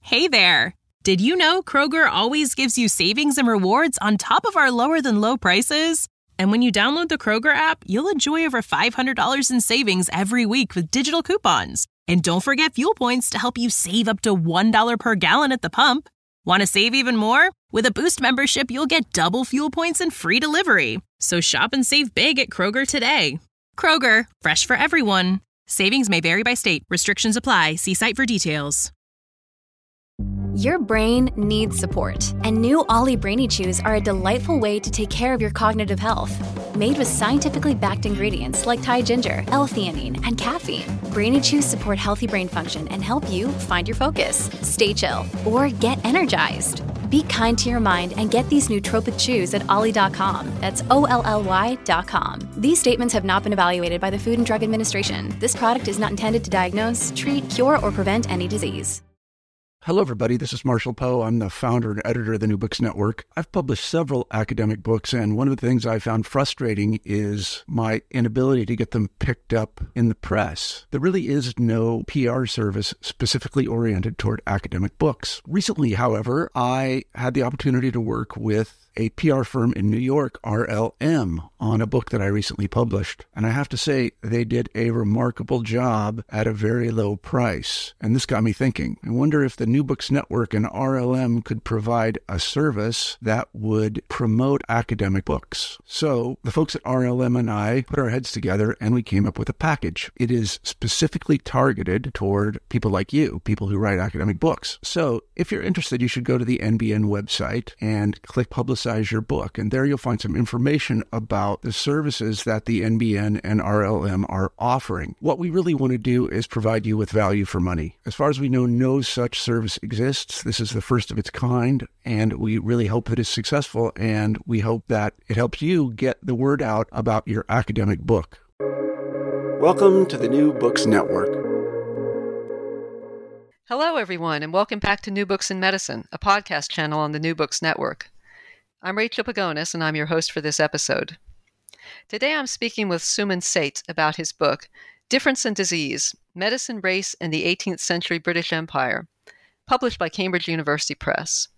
Hey there! Did you know Kroger always gives you savings and rewards on top of our lower-than-low prices? And when you download the Kroger app, you'll enjoy over $500 in savings every week with digital coupons. And don't forget fuel points to help you save up to $1 per gallon at the pump. Want to save even more? With a Boost membership, you'll get double fuel points and free delivery. So shop and save big at Kroger today. Kroger, fresh for everyone. Savings may vary by state. Restrictions apply. See site for details. Your brain needs support, and new Ollie Brainy Chews are a delightful way to take care of your cognitive health. Made with scientifically backed ingredients like Thai ginger, L-theanine, and caffeine, Brainy Chews support healthy brain function and help you find your focus, stay chill, or get energized. Be kind to your mind and get these nootropic chews at ollie.com. That's OLLY.com. These statements have not been evaluated by the Food and Drug Administration. This product is not intended to diagnose, treat, cure, or prevent any disease. Hello, everybody. This is Marshall Poe. I'm the founder and editor of the New Books Network. I've published several academic books, and one of the things I found frustrating is my inability to get them picked up in the press. There really is no PR service specifically oriented toward academic books. Recently, however, I had the opportunity to work with a PR firm in New York, RLM, on a book that I recently published. And I have to say, they did a remarkable job at a very low price. And this got me thinking. I wonder if the New Books Network and RLM could provide a service that would promote academic books. So the folks at RLM and I put our heads together and we came up with a package. It is specifically targeted toward people like you, people who write academic books. So if you're interested, you should go to the NBN website and click Publicize Your Book. And there you'll find some information about the services that the NBN and RLM are offering. What we really want to do is provide you with value for money. As far as we know, no such service exists. This is the first of its kind, and we really hope that it's successful, and we hope that it helps you get the word out about your academic book. Welcome to the New Books Network. Hello, everyone, and welcome back to New Books in Medicine, a podcast channel on the New Books Network. I'm Rachel Pagonis, and I'm your host for this episode. Today I'm speaking with Suman Seth about his book, Difference and Disease, Medicine, Race, and the 18th Century British Empire, published by Cambridge University Press.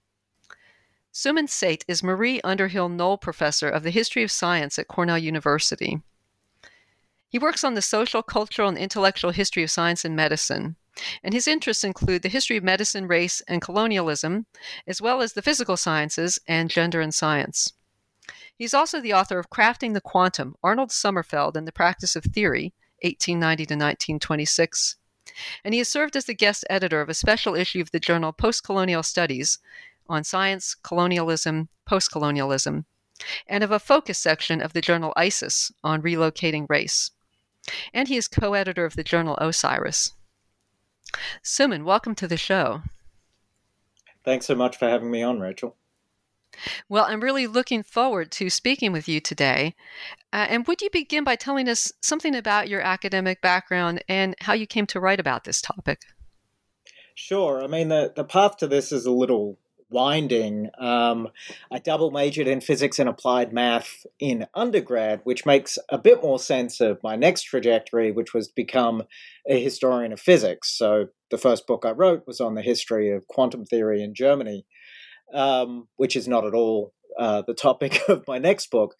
Suman Seth is Marie Underhill Knoll Professor of the History of Science at Cornell University. He works on the social, cultural, and intellectual history of science and medicine, and his interests include the history of medicine, race, and colonialism, as well as the physical sciences and gender and science. He's also the author of Crafting the Quantum, Arnold Sommerfeld and the Practice of Theory, 1890 to 1926, and he has served as the guest editor of a special issue of the journal Postcolonial Studies on science, colonialism, postcolonialism, and of a focus section of the journal ISIS on relocating race. And he is co-editor of the journal Osiris. Suman, welcome to the show. Thanks so much for having me on, Rachel. Well, I'm really looking forward to speaking with you today. And would you begin by telling us something about your academic background and how you came to write about this topic? Sure. I mean, the path to this is a little winding. I double majored in physics and applied math in undergrad, which makes a bit more sense of my next trajectory, which was to become a historian of physics. So the first book I wrote was on the history of quantum theory in Germany, which is not at all the topic of my next book.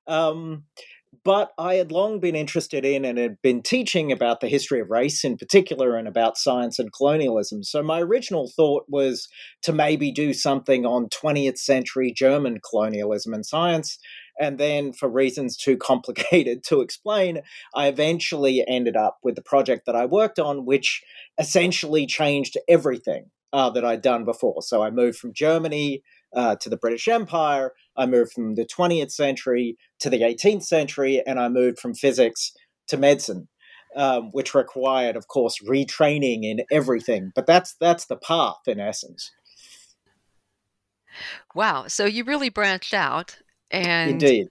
But I had long been interested in and had been teaching about the history of race in particular and about science and colonialism. So my original thought was to maybe do something on 20th century German colonialism and science. And then for reasons too complicated to explain, I eventually ended up with the project that I worked on, which essentially changed everything that I'd done before. So I moved from Germany to the British Empire. I moved from the 20th century to the 18th century, and I moved from physics to medicine, which required, of course, retraining in everything. But that's the path, in essence. Wow. So you really branched out. And Indeed.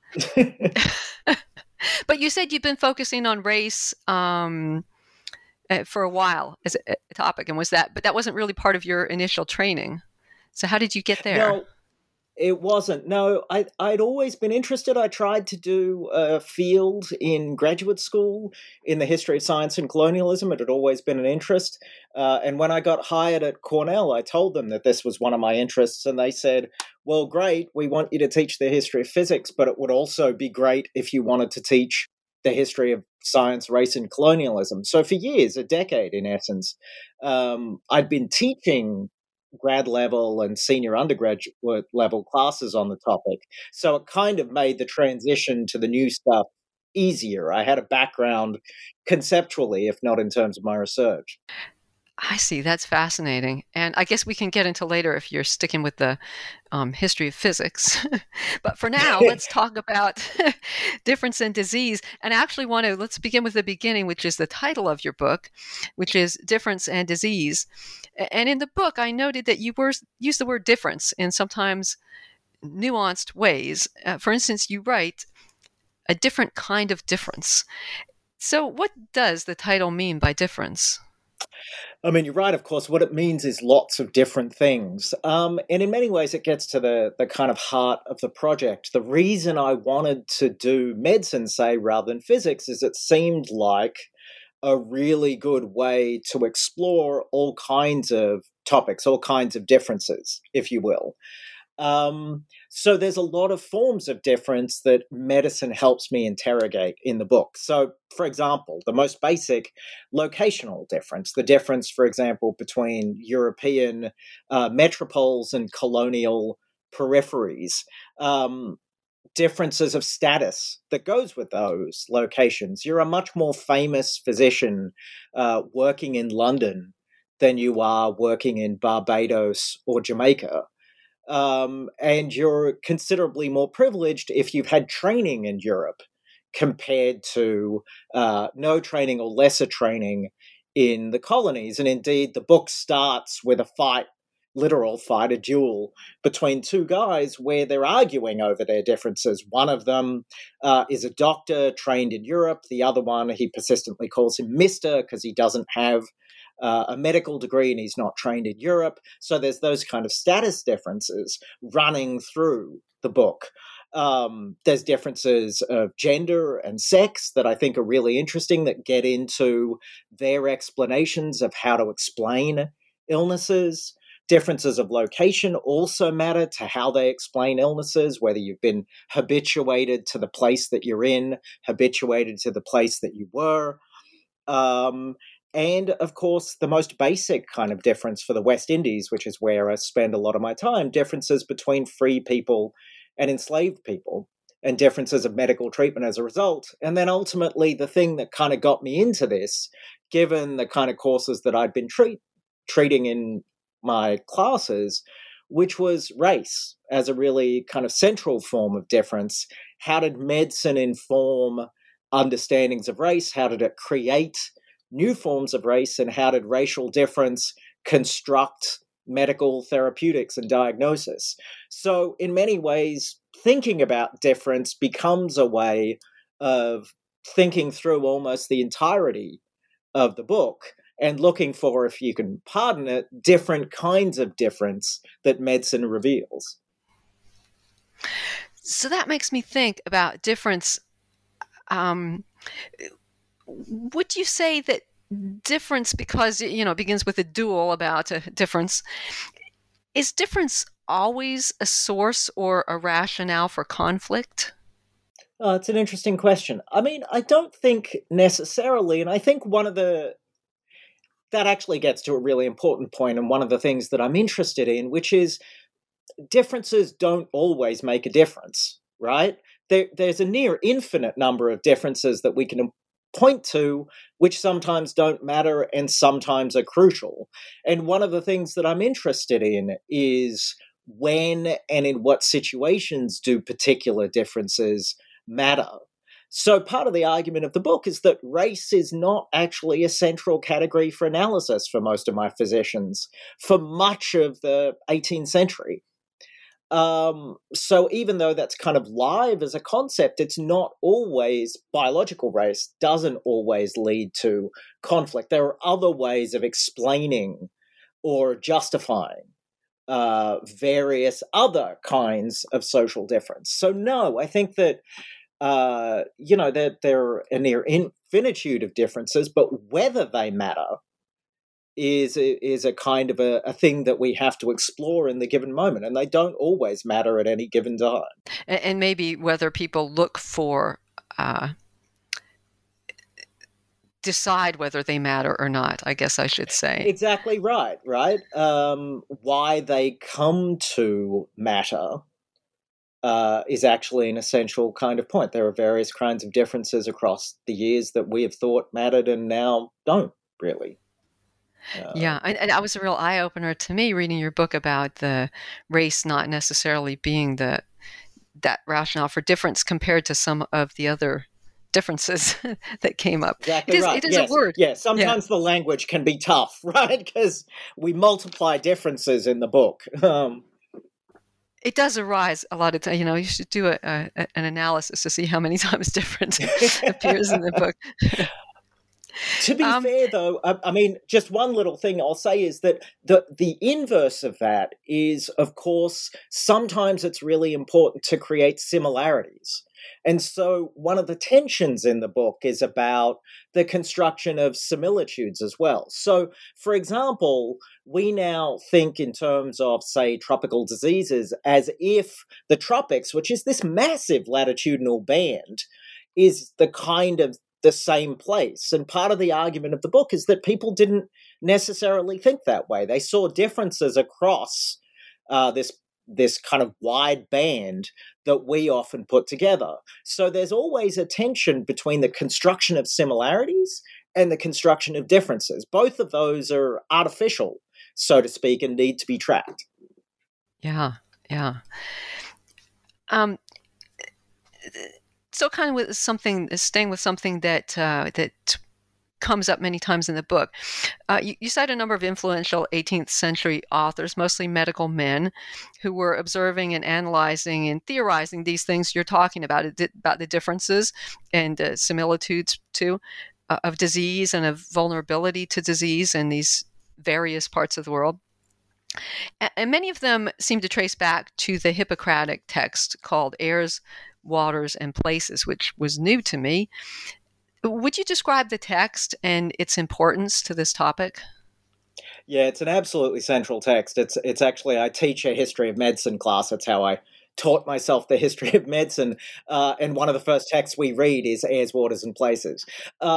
But you said you've been focusing on race for a while as a topic, but that wasn't really part of your initial training. So how did you get there? No, It wasn't. No, I'd always been interested. I tried to do a field in graduate school in the history of science and colonialism. It had always been an interest. And when I got hired at Cornell, I told them that this was one of my interests. And they said, well, great, we want you to teach the history of physics, but it would also be great if you wanted to teach the history of science, race, and colonialism. So for years, a decade in essence, I'd been teaching grad level and senior undergraduate level classes on the topic. So it kind of made the transition to the new stuff easier. I had a background conceptually, if not in terms of my research. I see. That's fascinating. And I guess we can get into later if you're sticking with the history of physics. But for now, let's talk about difference and disease. And I actually let's begin with the beginning, which is the title of your book, which is Difference and Disease. And in the book, I noted that you use the word difference in sometimes nuanced ways. For instance, you write, a different kind of difference. So what does the title mean by difference? I mean, you're right, of course. What it means is lots of different things. And in many ways, it gets to the kind of heart of the project. The reason I wanted to do medicine, say, rather than physics, is it seemed like a really good way to explore all kinds of topics, all kinds of differences, if you will. So there's a lot of forms of difference that medicine helps me interrogate in the book. So, for example, the most basic locational difference, the difference, for example, between European metropoles and colonial peripheries, differences of status that goes with those locations. You're a much more famous physician working in London than you are working in Barbados or Jamaica. And you're considerably more privileged if you've had training in Europe compared to no training or lesser training in the colonies. And indeed, the book starts with a literal fight, a duel between two guys where they're arguing over their differences. One of them is a doctor trained in Europe. The other one, he persistently calls him Mr. because he doesn't have a medical degree and he's not trained in Europe. So there's those kind of status differences running through the book. There's differences of gender and sex that I think are really interesting that get into their explanations of how to explain illnesses. Differences of location also matter to how they explain illnesses, whether you've been habituated to the place that you're in, habituated to the place that you were. And, of course, the most basic kind of difference for the West Indies, which is where I spend a lot of my time, differences between free people and enslaved people, and differences of medical treatment as a result. And then ultimately, the thing that kind of got me into this, given the kind of courses that I'd been treating in my classes, which was race as a really kind of central form of difference. How did medicine inform understandings of race? How did it create new forms of race, and how did racial difference construct medical therapeutics and diagnosis? So in many ways, thinking about difference becomes a way of thinking through almost the entirety of the book and looking for, if you can pardon it, different kinds of difference that medicine reveals. So that makes me think about difference. Would you say that difference, because it begins with a duel about a difference, is difference always a source or a rationale for conflict? It's an interesting question. I mean, I don't think necessarily, and I think that actually gets to a really important point, and one of the things that I'm interested in, which is differences don't always make a difference, right? There's a near infinite number of differences that we can point to, which sometimes don't matter and sometimes are crucial. And one of the things that I'm interested in is when and in what situations do particular differences matter. So part of the argument of the book is that race is not actually a central category for analysis for most of my physicians for much of the 18th century. So even though that's kind of live as a concept, it's not always, biological race doesn't always lead to conflict. There are other ways of explaining or justifying various other kinds of social difference. So no, I think that that there are a near infinitude of differences, but whether they matter is a kind of a thing that we have to explore in the given moment, and they don't always matter at any given time. And maybe whether people look for decide whether they matter or not, I guess I should say. Exactly right. Why they come to matter is actually an essential kind of point. There are various kinds of differences across the years that we have thought mattered and now don't really. Yeah, and that was a real eye-opener to me reading your book about the race not necessarily being that rationale for difference compared to some of the other differences that came up. Exactly right. It is a word. Yeah, sometimes the language can be tough, right? Because we multiply differences in the book. It does arise a lot of times. You should do an analysis to see how many times difference appears in the book. To be fair, though, I mean, just one little thing I'll say is that the inverse of that is, of course, sometimes it's really important to create similarities. And so one of the tensions in the book is about the construction of similitudes as well. So, for example, we now think in terms of, say, tropical diseases as if the tropics, which is this massive latitudinal band, is the kind of the same place. And part of the argument of the book is that people didn't necessarily think that way. They saw differences across this kind of wide band that we often put together. So there's always a tension between the construction of similarities and the construction of differences. Both of those are artificial, so to speak, and need to be tracked. Yeah. So kind of with staying with something that comes up many times in the book. You cite a number of influential 18th century authors, mostly medical men, who were observing and analyzing and theorizing these things you're talking about the differences and similitudes too of disease and of vulnerability to disease in these various parts of the world. And many of them seem to trace back to the Hippocratic text called Airs, Waters, and Places, which was new to me. Would you describe the text and its importance to this topic? Yeah, it's an absolutely central text. It's actually, I teach a history of medicine class. That's how I taught myself the history of medicine. And one of the first texts we read is Airs, Waters, and Places.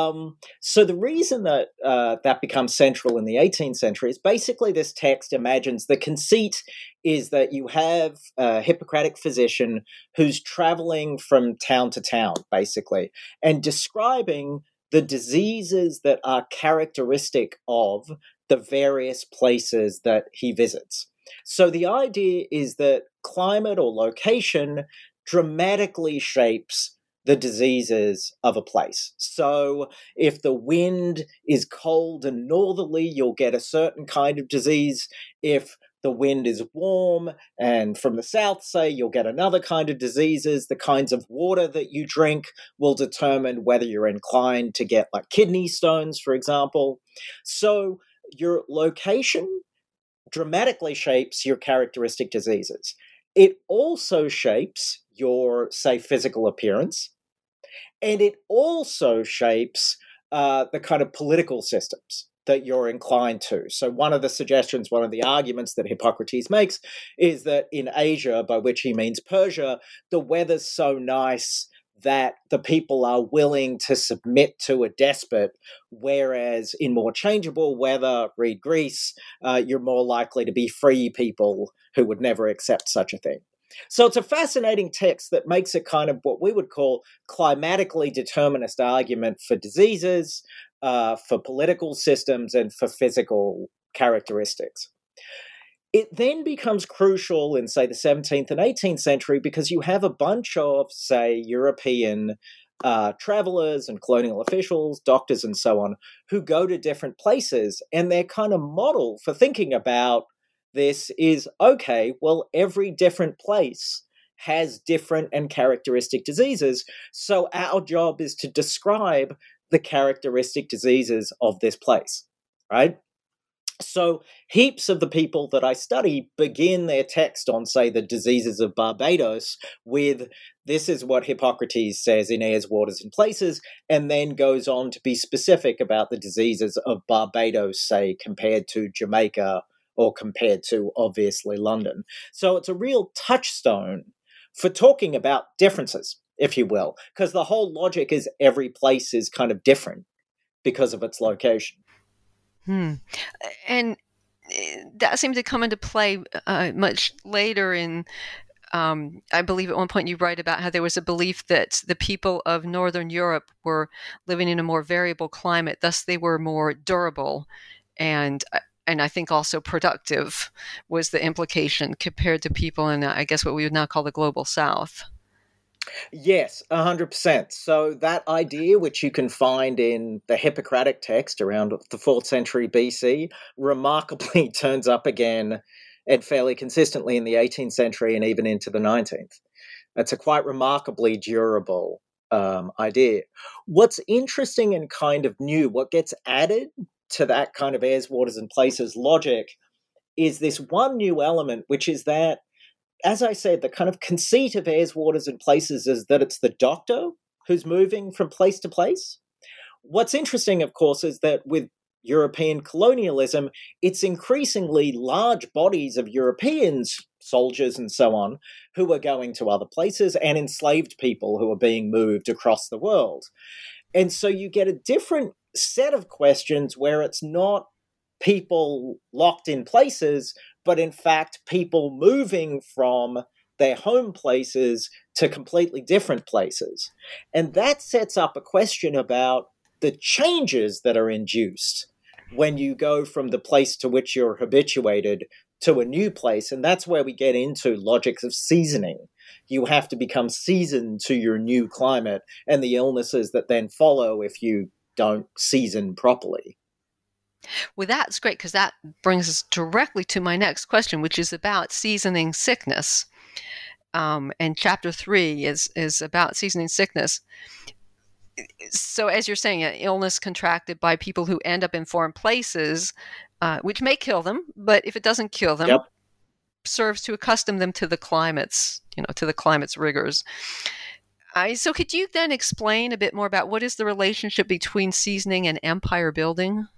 So the reason that that becomes central in the 18th century is basically this text imagines the conceit is that you have a Hippocratic physician who's traveling from town to town, basically, and describing the diseases that are characteristic of the various places that he visits. So the idea is that climate or location dramatically shapes the diseases of a place. So if the wind is cold and northerly, you'll get a certain kind of disease. If the wind is warm and from the south, say, you'll get another kind of diseases. The kinds of water that you drink will determine whether you're inclined to get like kidney stones, for example. So your location dramatically shapes your characteristic diseases. It also shapes your, say, physical appearance, and it also shapes the kind of political systems that you're inclined to. So one of the suggestions, one of the arguments that Hippocrates makes is that in Asia, by which he means Persia, the weather's so nice that the people are willing to submit to a despot, whereas in more changeable weather, read Greece, you're more likely to be free people who would never accept such a thing. So it's a fascinating text that makes it kind of what we would call climatically determinist argument for diseases, for political systems, and for physical characteristics. It then becomes crucial in, say, the 17th and 18th century because you have a bunch of, say, European travelers and colonial officials, doctors and so on, who go to different places, and their kind of model for thinking about this is, okay, well, every different place has different and characteristic diseases, so our job is to describe the characteristic diseases of this place, right? So heaps of the people that I study begin their text on, say, the diseases of Barbados with, this is what Hippocrates says in Airs, Waters and Places, and then goes on to be specific about the diseases of Barbados, say, compared to Jamaica or compared to, obviously, London. So it's a real touchstone for talking about differences, if you will, because the whole logic is every place is kind of different because of its location. And that seemed to come into play much later in, I believe at one point you write about how there was a belief that the people of Northern Europe were living in a more variable climate, thus they were more durable and I think also productive was the implication compared to people in, I guess, what we would now call the global South. Yes, 100%. So that idea, which you can find in the Hippocratic text around the 4th century BC, remarkably turns up again and fairly consistently in the 18th century and even into the 19th. It's a quite remarkably durable idea. What's interesting and kind of new, what gets added to that kind of Airs, Waters and Places logic is this one new element, which is that, as I said, the kind of conceit of Airs, Waters and Places is that it's the doctor who's moving from place to place. What's interesting, of course, is that with European colonialism, it's increasingly large bodies of Europeans, soldiers and so on, who are going to other places, and enslaved people who are being moved across the world. And so you get a different set of questions where it's not people locked in places, but in fact, people moving from their home places to completely different places. And that sets up a question about the changes that are induced when you go from the place to which you're habituated to a new place. And that's where we get into logics of seasoning. You have to become seasoned to your new climate and the illnesses that then follow if you don't season properly. Well, that's great because that brings us directly to my next question, which is about seasoning sickness. And chapter 3 is about seasoning sickness. So as you're saying, an illness contracted by people who end up in foreign places, which may kill them, but if it doesn't kill them, serves to accustom them to the climate's, to the climate's rigors. So could you then explain a bit more about what is the relationship between seasoning and empire building?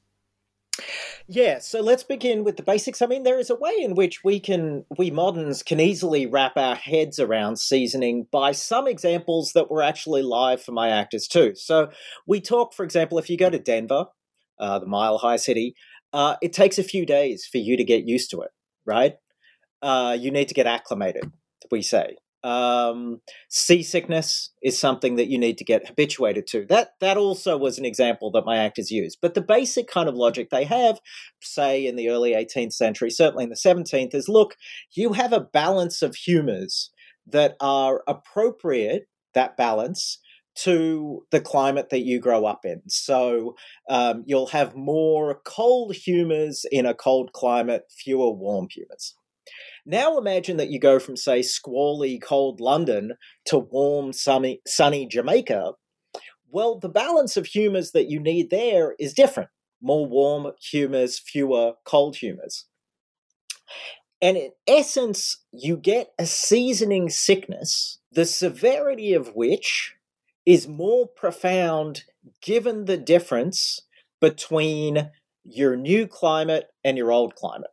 Yeah, so let's begin with the basics. I mean, there is a way in which we moderns can easily wrap our heads around seasoning by some examples that were actually live for my actors too. So we talk, for example, if you go to Denver, the Mile High City, it takes a few days for you to get used to it, right? You need to get acclimated, we say. Seasickness is something that you need to get habituated to. That also was an example that my actors used. But the basic kind of logic they have, say in the early 18th century, certainly in the 17th, is look, you have a balance of humors that are appropriate, that balance, to the climate that you grow up in. So you'll have more cold humors in a cold climate, fewer warm humors. Now imagine that you go from, say, squally, cold London to warm, sunny Jamaica. Well, the balance of humors that you need there is different. More warm humors, fewer cold humors. And in essence, you get a seasoning sickness, the severity of which is more profound given the difference between your new climate and your old climate.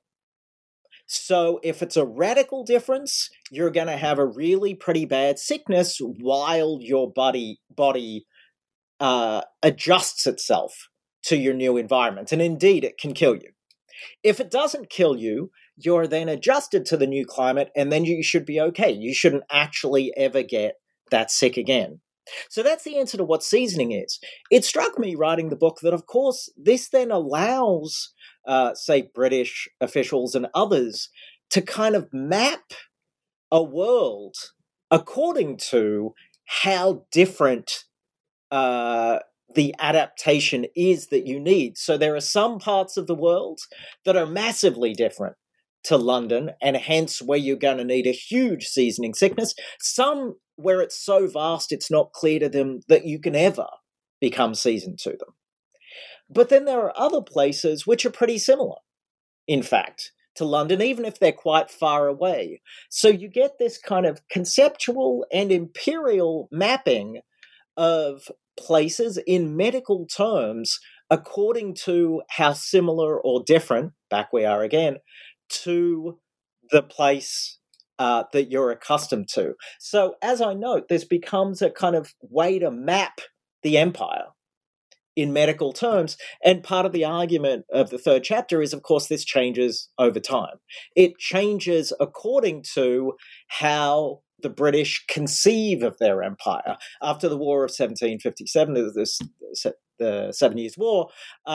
So if it's a radical difference, you're going to have a really pretty bad sickness while your body adjusts itself to your new environment. And indeed, it can kill you. If it doesn't kill you, you're then adjusted to the new climate, and then you should be okay. You shouldn't actually ever get that sick again. So that's the answer to what seasoning is. It struck me writing the book that, of course, this then allows say, British officials and others to kind of map a world according to how different the adaptation is that you need. So there are some parts of the world that are massively different to London, and hence where you're going to need a huge seasoning sickness. Some where it's so vast it's not clear to them that you can ever become seasoned to them. But then there are other places which are pretty similar, in fact, to London, even if they're quite far away. So you get this kind of conceptual and imperial mapping of places in medical terms according to how similar or different, back we are again, to the place that you're accustomed to. So as I note, this becomes a kind of way to map the empire in medical terms. And part of the argument of the third chapter is, of course, this changes over time. It changes according to how the British conceive of their empire. After the War of 1757, the 7 Years' War,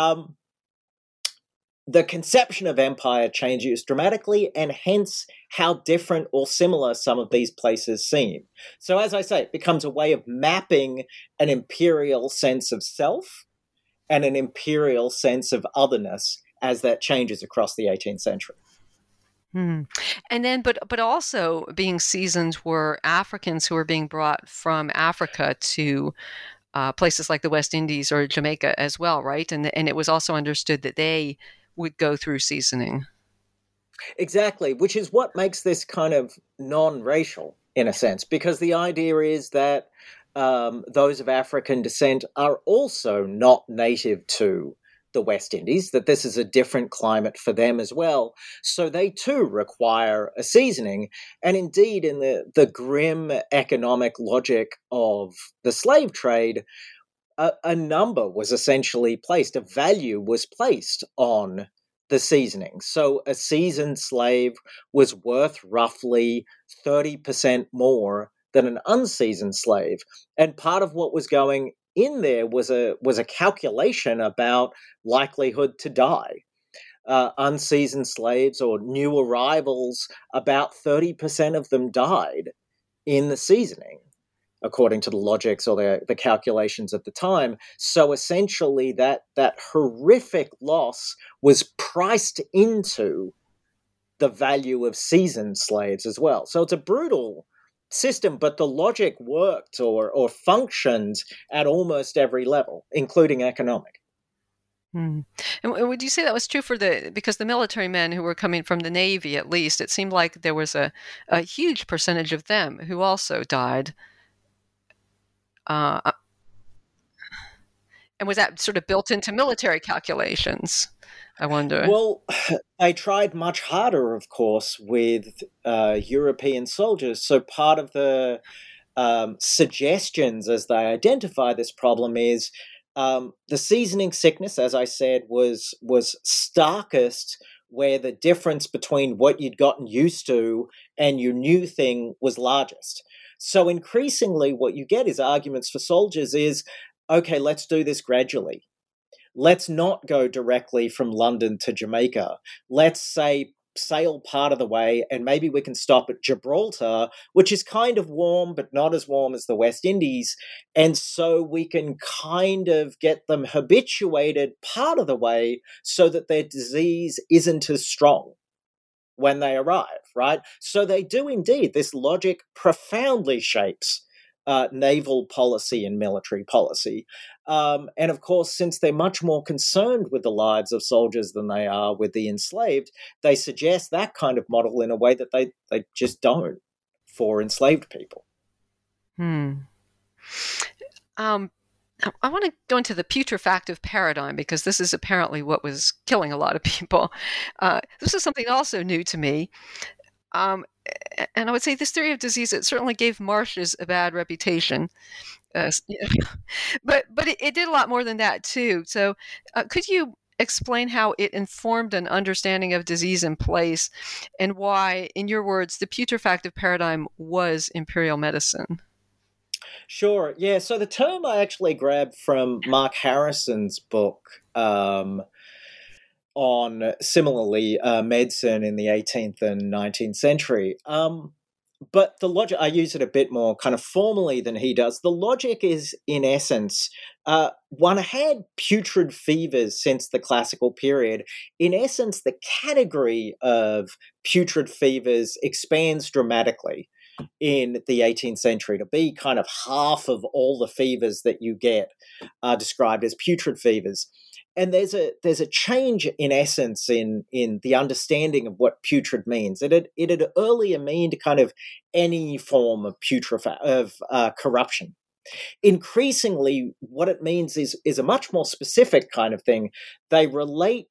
the conception of empire changes dramatically, and hence how different or similar some of these places seem. So as I say, it becomes a way of mapping an imperial sense of self and an imperial sense of otherness as that changes across the 18th century. And then, but also being seasons were Africans who were being brought from Africa to places like the West Indies or Jamaica as well, right? And it was also understood that they would go through seasoning. Exactly, which is what makes this kind of non-racial in a sense, because the idea is that those of African descent are also not native to the West Indies, that this is a different climate for them as well. So they too require a seasoning. And indeed, in the grim economic logic of the slave trade, a number was essentially placed, a value was placed on the seasoning. So a seasoned slave was worth roughly 30% more than an unseasoned slave. And part of what was going in there was a calculation about likelihood to die. Unseasoned slaves or new arrivals, about 30% of them died in the seasoning, according to the logics or the calculations at the time. So essentially that horrific loss was priced into the value of seasoned slaves as well. So it's a brutal system, but the logic worked or functioned at almost every level, including economic. And would you say that was true because the military men who were coming from the Navy, at least, it seemed like there was a huge percentage of them who also died. And was that sort of built into military calculations, I wonder? Well, they tried much harder, of course, with European soldiers. So part of the suggestions as they identify this problem is the seasoning sickness, as I said, was starkest where the difference between what you'd gotten used to and your new thing was largest. So increasingly what you get is arguments for soldiers is, okay, let's do this gradually. Let's not go directly from London to Jamaica. Let's say sail part of the way and maybe we can stop at Gibraltar, which is kind of warm, but not as warm as the West Indies. And so we can kind of get them habituated part of the way so that their disease isn't as strong when they arrive, right? So they do indeed. This logic profoundly shapes naval policy and military policy. And of course, since they're much more concerned with the lives of soldiers than they are with the enslaved, they suggest that kind of model in a way that they just don't for enslaved people. I want to go into the putrefactive paradigm because this is apparently what was killing a lot of people. This is something also new to me. And I would say this theory of disease, it certainly gave marshes a bad reputation. But it did a lot more than that too. So could you explain how it informed an understanding of disease in place and why, in your words, the putrefactive paradigm was imperial medicine? Sure. Yeah. So the term I actually grabbed from Mark Harrison's book on similarly medicine in the 18th and 19th century. But the logic, I use it a bit more kind of formally than he does. The logic is, in essence, one had putrid fevers since the classical period. In essence, the category of putrid fevers expands dramatically in the 18th century to be kind of half of all the fevers that you get are described as putrid fevers. And there's a change in essence in the understanding of what putrid means. It had earlier meant kind of any form of corruption. Increasingly, what it means is a much more specific kind of thing. They relate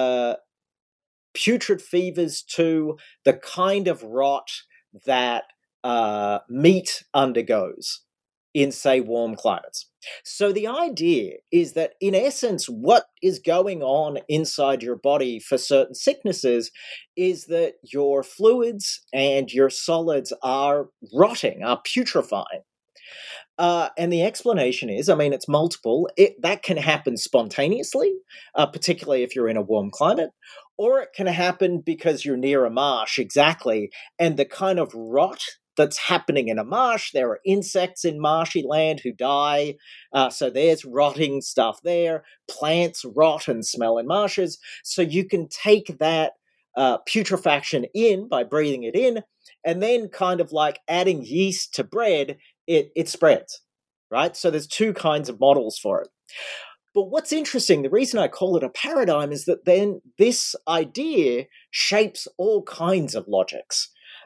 putrid fevers to the kind of rot that meat undergoes in, say, warm climates. So the idea is that, in essence, what is going on inside your body for certain sicknesses is that your fluids and your solids are rotting, are putrefying. And the explanation is, it's multiple. That can happen spontaneously, particularly if you're in a warm climate, or it can happen because you're near a marsh, exactly, and the kind of rot that's happening in a marsh. There are insects in marshy land who die, so there's rotting stuff there. Plants rot and smell in marshes, so you can take that putrefaction in by breathing it in, and then kind of like adding yeast to bread, it spreads, right? So there's two kinds of models for it. But what's interesting, the reason I call it a paradigm is that then this idea shapes all kinds of logics.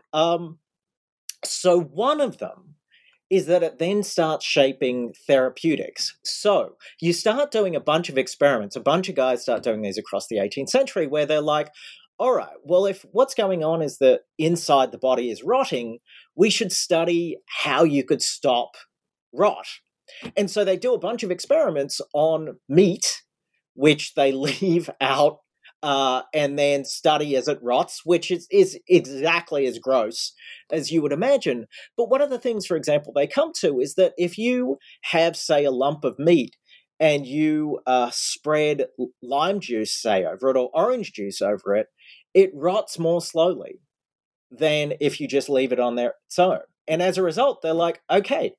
So one of them is that it then starts shaping therapeutics. So you start doing a bunch of experiments. A bunch of guys start doing these across the 18th century where they're like, all right, well, if what's going on is that inside the body is rotting, we should study how you could stop rot. And so they do a bunch of experiments on meat, which they leave out and then study as it rots, which is exactly as gross as you would imagine. But one of the things, for example, they come to is that if you have, say, a lump of meat and you spread lime juice, say, over it, or orange juice over it, it rots more slowly than if you just leave it on there its own. And as a result, they're like, okay,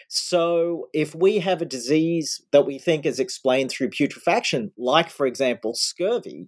so if we have a disease that we think is explained through putrefaction, like, for example, scurvy,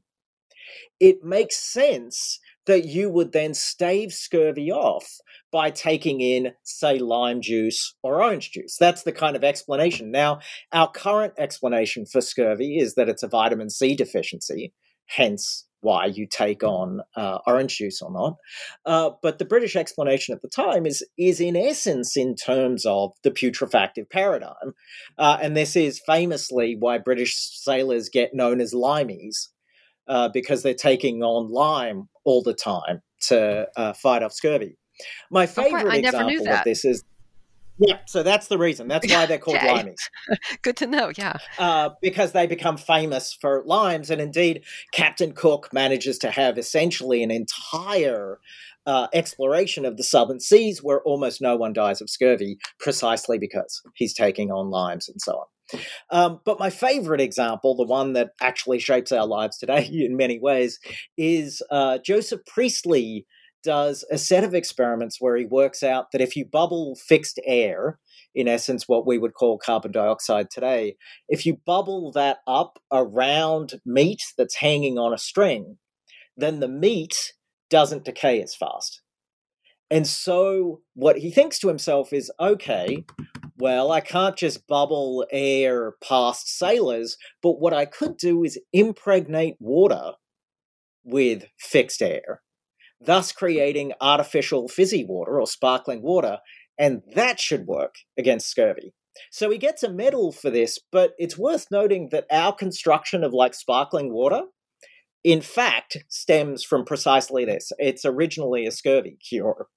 it makes sense that you would then stave scurvy off by taking in, say, lime juice or orange juice. That's the kind of explanation. Now, our current explanation for scurvy is that it's a vitamin C deficiency, hence why you take on orange juice or not. But the British explanation at the time is in essence in terms of the putrefactive paradigm. And this is famously why British sailors get known as limeys, because they're taking on lime all the time to fight off scurvy. My favorite example of this is, so that's the reason. That's why they're called limeys. Good to know, yeah. Because they become famous for limes, and indeed Captain Cook manages to have essentially an entire exploration of the southern seas where almost no one dies of scurvy, precisely because he's taking on limes and so on. But my favorite example, the one that actually shapes our lives today in many ways, is Joseph Priestley does a set of experiments where he works out that if you bubble fixed air, in essence what we would call carbon dioxide today, if you bubble that up around meat that's hanging on a string, then the meat doesn't decay as fast. And so what he thinks to himself is, okay, well, I can't just bubble air past sailors, but what I could do is impregnate water with fixed air, thus creating artificial fizzy water or sparkling water, and that should work against scurvy. So he gets a medal for this, but it's worth noting that our construction of like sparkling water, in fact, stems from precisely this. It's originally a scurvy cure.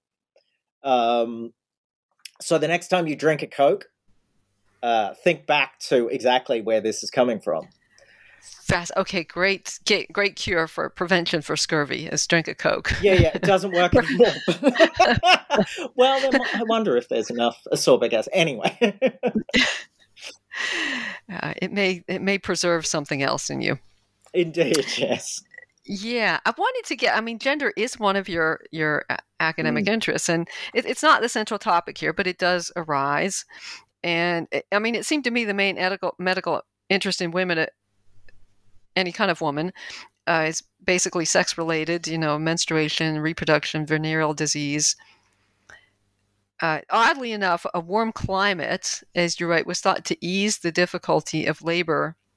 So the next time you drink a Coke, think back to exactly where this is coming from. Okay, great cure for prevention for scurvy is drink a Coke. Yeah, it doesn't work anymore. Well, then I wonder if there's enough ascorbic acid. Anyway, it may preserve something else in you. Indeed, yes. Yeah, I wanted to get. Gender is one of your academic interests, and it's not the central topic here, but it does arise. And it seemed to me the main medical interest in women, any kind of woman, is basically sex related. Menstruation, reproduction, venereal disease. Oddly enough, a warm climate, as you're right, was thought to ease the difficulty of labor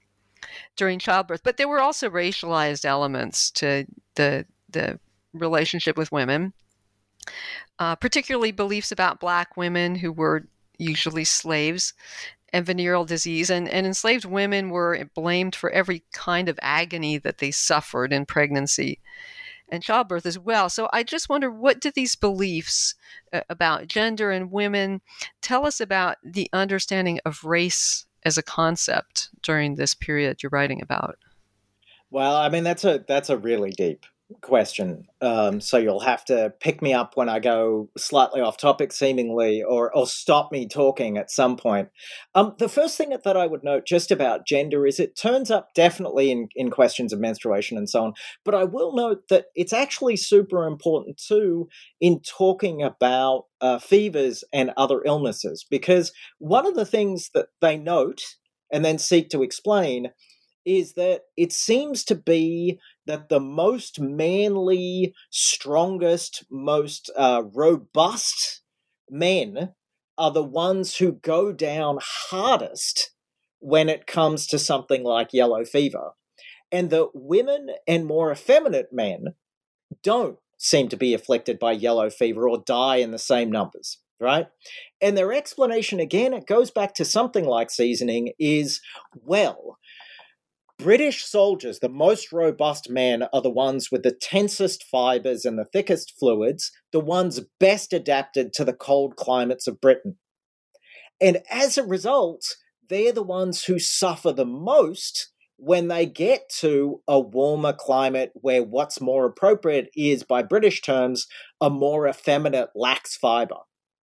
during childbirth. But there were also racialized elements to the relationship with women, particularly beliefs about Black women who were usually slaves and venereal disease. And enslaved women were blamed for every kind of agony that they suffered in pregnancy and childbirth as well. So I just wonder, what do these beliefs about gender and women tell us about the understanding of race as a concept during this period you're writing about? Well, I mean, that's a really deep question. So you'll have to pick me up when I go slightly off topic, seemingly, or stop me talking at some point. The first thing that I would note just about gender is it turns up definitely in questions of menstruation and so on. But I will note that it's actually super important too in talking about fevers and other illnesses, because one of the things that they note and then seek to explain is that it seems to be that the most manly, strongest, most robust men are the ones who go down hardest when it comes to something like yellow fever. And that women and more effeminate men don't seem to be afflicted by yellow fever or die in the same numbers, right? And their explanation, again, it goes back to something like seasoning, is, well, British soldiers, the most robust men, are the ones with the tensest fibers and the thickest fluids, the ones best adapted to the cold climates of Britain. And as a result, they're the ones who suffer the most when they get to a warmer climate where what's more appropriate is, by British terms, a more effeminate, lax fiber.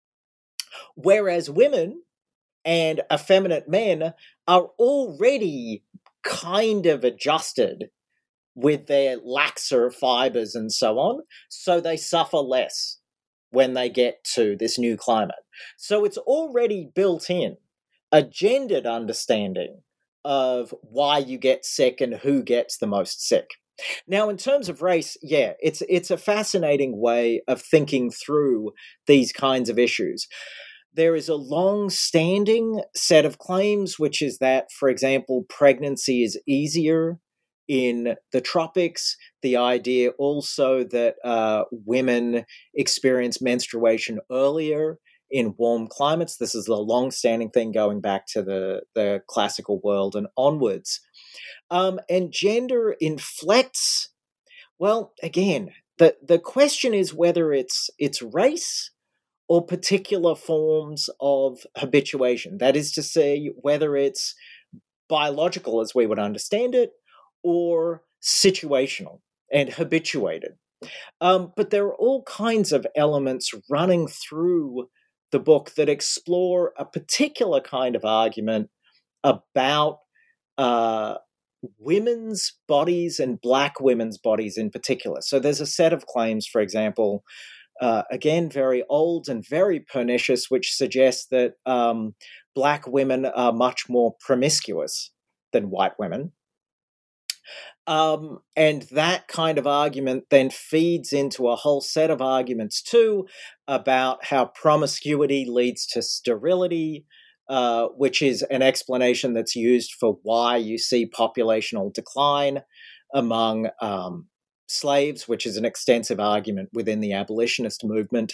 Whereas women and effeminate men are already kind of adjusted with their laxer fibers and so on, so they suffer less when they get to this new climate. So it's already built in a gendered understanding of why you get sick and who gets the most sick. Now, in terms of race, yeah, it's a fascinating way of thinking through these kinds of issues. There is a long-standing set of claims, which is that, for example, pregnancy is easier in the tropics. The idea also that women experience menstruation earlier in warm climates. This is a long-standing thing going back to the classical world and onwards. And gender inflects, well, again, the question is whether it's race or particular forms of habituation. That is to say, whether it's biological as we would understand it, or situational and habituated. But there are all kinds of elements running through the book that explore a particular kind of argument about women's bodies and Black women's bodies in particular. So there's a set of claims, for example, again, very old and very pernicious, which suggests that Black women are much more promiscuous than white women. And that kind of argument then feeds into a whole set of arguments, too, about how promiscuity leads to sterility, which is an explanation that's used for why you see populational decline among slaves, which is an extensive argument within the abolitionist movement.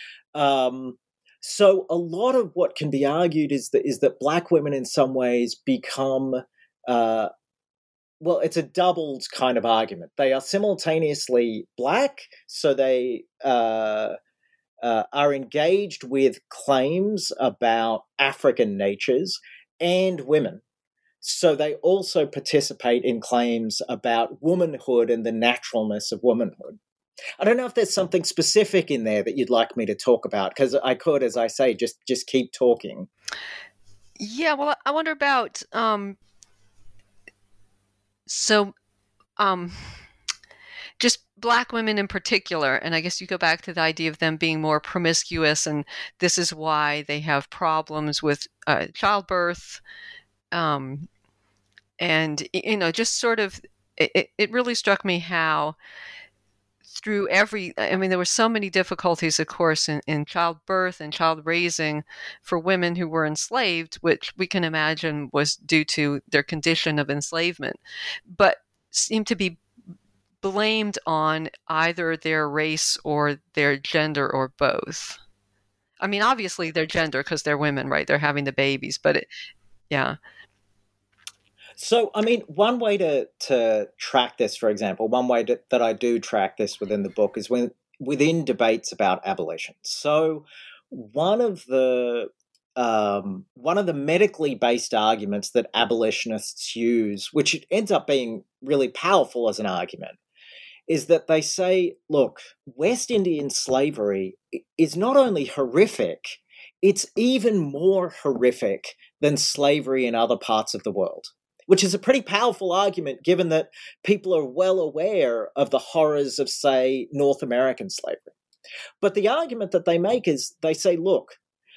So a lot of what can be argued is that Black women in some ways become, well, it's a doubled kind of argument. They are simultaneously Black, so they are engaged with claims about African natures, and women. So they also participate in claims about womanhood and the naturalness of womanhood. I don't know if there's something specific in there that you'd like me to talk about, because I could, as I say, just keep talking. Yeah, well, I wonder about just Black women in particular, and I guess you go back to the idea of them being more promiscuous, and this is why they have problems with childbirth. And, just sort of, it really struck me how through there were so many difficulties, of course, in childbirth and child raising for women who were enslaved, which we can imagine was due to their condition of enslavement, but seemed to be blamed on either their race or their gender or both. I mean, obviously their gender because they're women, right? They're having the babies, but yeah. So, I mean, one way to track this, for example, one way that I do track this within the book is within debates about abolition. So, one of the medically based arguments that abolitionists use, which ends up being really powerful as an argument, is that they say, look, West Indian slavery is not only horrific, it's even more horrific than slavery in other parts of the world, which is a pretty powerful argument given that people are well aware of the horrors of, say, North American slavery. But the argument that they make is they say, look,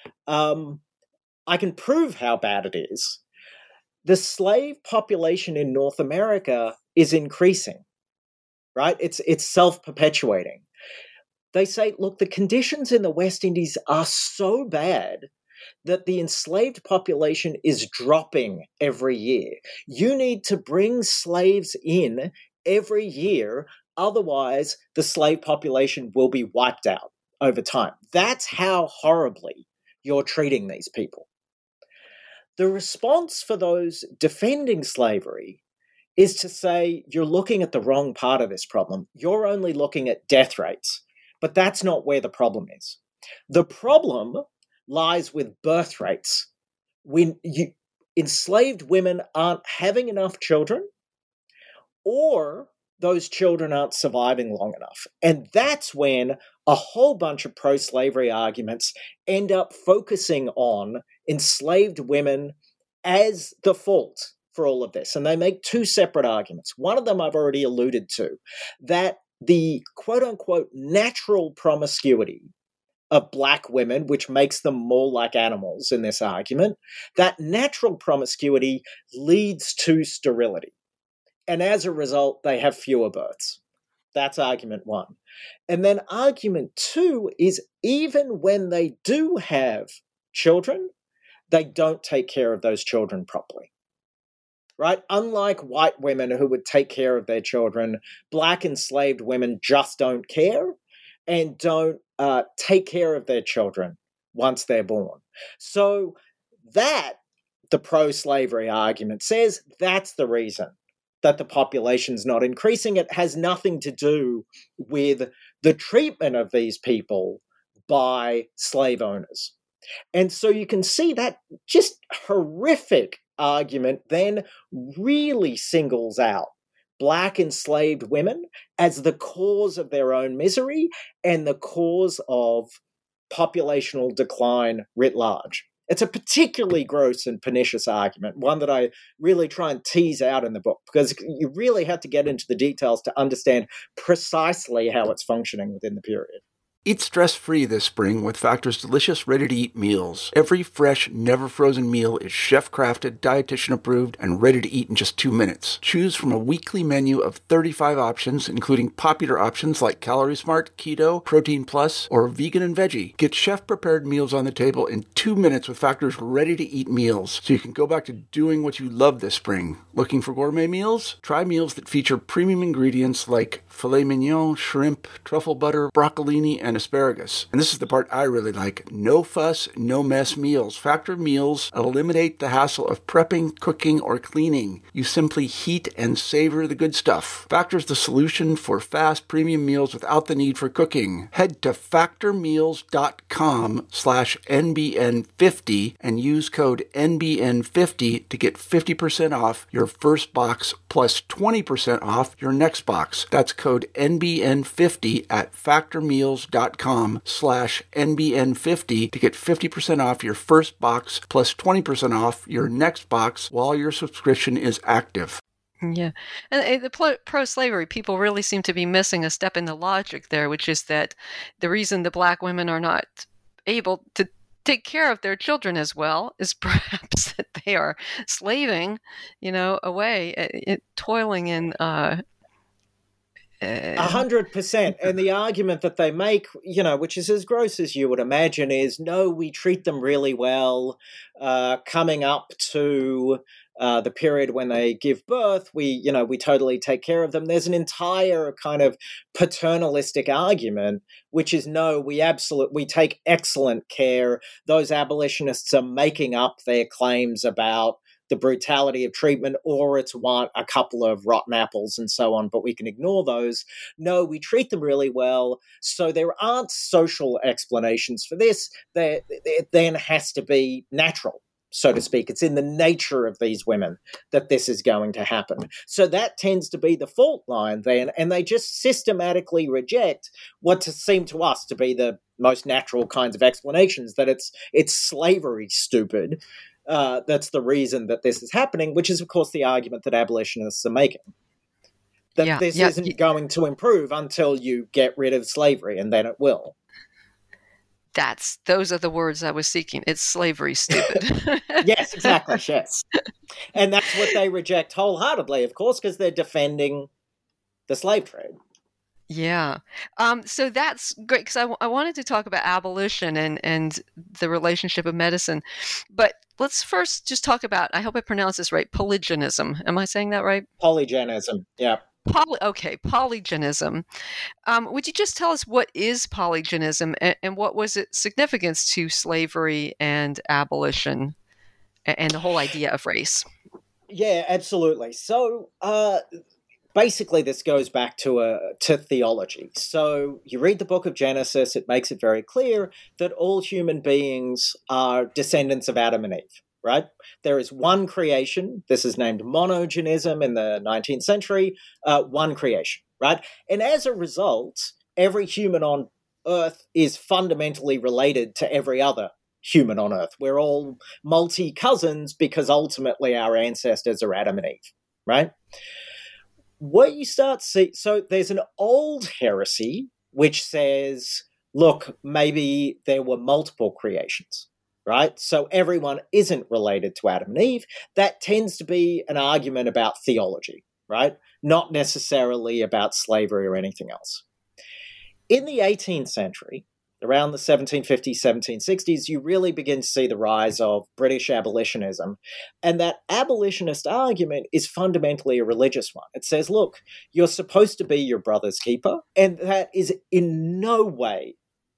I can prove how bad it is. The slave population in North America is increasing, right? It's self-perpetuating. They say, look, the conditions in the West Indies are so bad that the enslaved population is dropping every year. You need to bring slaves in every year, otherwise the slave population will be wiped out over time. That's how horribly you're treating these people. The response for those defending slavery is to say, you're looking at the wrong part of this problem. You're only looking at death rates, but that's not where the problem is. The problem lies with birth rates. When enslaved women aren't having enough children, or those children aren't surviving long enough. And that's when a whole bunch of pro-slavery arguments end up focusing on enslaved women as the fault for all of this. And they make two separate arguments. One of them I've already alluded to, that the quote-unquote natural promiscuity of black women, which makes them more like animals in this argument, that natural promiscuity leads to sterility. And as a result, they have fewer births. That's argument one. And then argument two is even when they do have children, they don't take care of those children properly. Right? Unlike white women who would take care of their children, black enslaved women just don't care and don't take care of their children once they're born. So that, the pro-slavery argument says, that's the reason that the population's not increasing. It has nothing to do with the treatment of these people by slave owners. And so you can see that just horrific argument then really singles out black enslaved women as the cause of their own misery and the cause of populational decline writ large. It's a particularly gross and pernicious argument, one that I really try and tease out in the book, because you really have to get into the details to understand precisely how it's functioning within the period. Eat stress-free this spring with Factor's delicious ready-to-eat meals. Every fresh, never-frozen meal is chef-crafted, dietitian-approved, and ready to eat in just 2 minutes. Choose from a weekly menu of 35 options, including popular options like Calorie Smart, Keto, Protein Plus, or Vegan and Veggie. Get chef-prepared meals on the table in 2 minutes with Factor's ready-to-eat meals, so you can go back to doing what you love this spring. Looking for gourmet meals? Try meals that feature premium ingredients like filet mignon, shrimp, truffle butter, broccolini, and asparagus. And this is the part I really like. No fuss, no mess meals. Factor meals eliminate the hassle of prepping, cooking, or cleaning. You simply heat and savor the good stuff. Factor's the solution for fast premium meals without the need for cooking. Head to factormeals.com/NBN50 and use code NBN50 to get 50% off your first box plus 20% off your next box. That's code NBN50 at factormeals.com/NBN50 to get 50% off your first box plus 20% off your next box while your subscription is active. Yeah. And the pro-slavery people really seem to be missing a step in the logic there, which is that the reason the black women are not able to take care of their children as well is perhaps that they are slaving, away, toiling in 100%. And the argument that they make, which is as gross as you would imagine, is no, we treat them really well. Coming up to the period when they give birth, we totally take care of them. There's an entire kind of paternalistic argument, which is no, we take excellent care. Those abolitionists are making up their claims about the brutality of treatment, or it's a couple of rotten apples and so on, but we can ignore those. No, we treat them really well. So there aren't social explanations for this. It then has to be natural, so to speak. It's in the nature of these women that this is going to happen. So that tends to be the fault line then, and they just systematically reject what seem to us to be the most natural kinds of explanations, that it's slavery, stupid. That's the reason that this is happening, which is, of course, the argument that abolitionists are making. That this isn't going to improve until you get rid of slavery, and then it will. Those are the words I was seeking. It's slavery, stupid. Yes, exactly, yes. And that's what they reject wholeheartedly, of course, because they're defending the slave trade. Yeah. So that's great, because I wanted to talk about abolition and the relationship of medicine. But let's first just talk about, I hope I pronounce this right, polygenism. Am I saying that right? Polygenism, yeah. Polygenism. Would you just tell us what is polygenism and what was its significance to slavery and abolition and the whole idea of race? Yeah, absolutely. So basically this goes back to theology. So you read the book of Genesis, it makes it very clear that all human beings are descendants of Adam and Eve. Right? There is one creation. This is named monogenism in the 19th century, one creation, right? And as a result, every human on Earth is fundamentally related to every other human on Earth. We're all multi-cousins because ultimately our ancestors are Adam and Eve, right? What you start to see, so there's an old heresy which says, look, maybe there were multiple creations. Right? So everyone isn't related to Adam and Eve. That tends to be an argument about theology, right? Not necessarily about slavery or anything else. In the 18th century, around the 1750s, 1760s, you really begin to see the rise of British abolitionism. And that abolitionist argument is fundamentally a religious one. It says, look, you're supposed to be your brother's keeper, and that is in no way